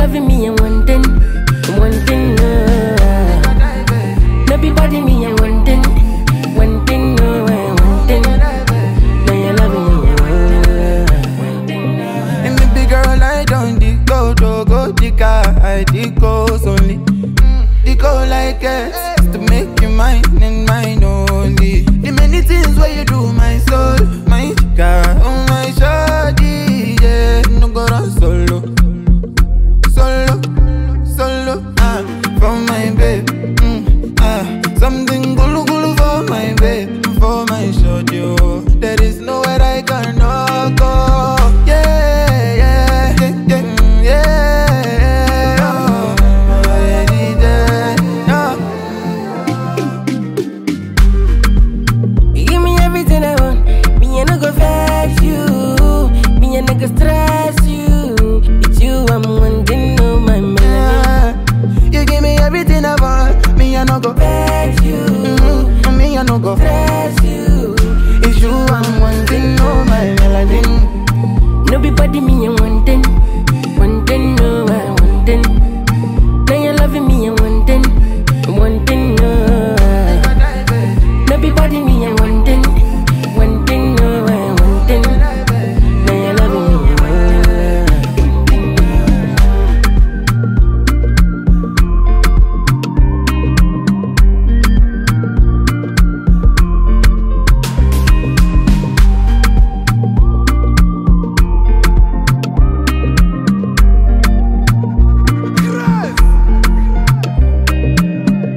loving me and one thing. Maybe body me and one thing. One thing. Now you're loving me. And baby girl, I don't go the car, I goes only. The go like to make you mine and mine only. The many things where you do my soul.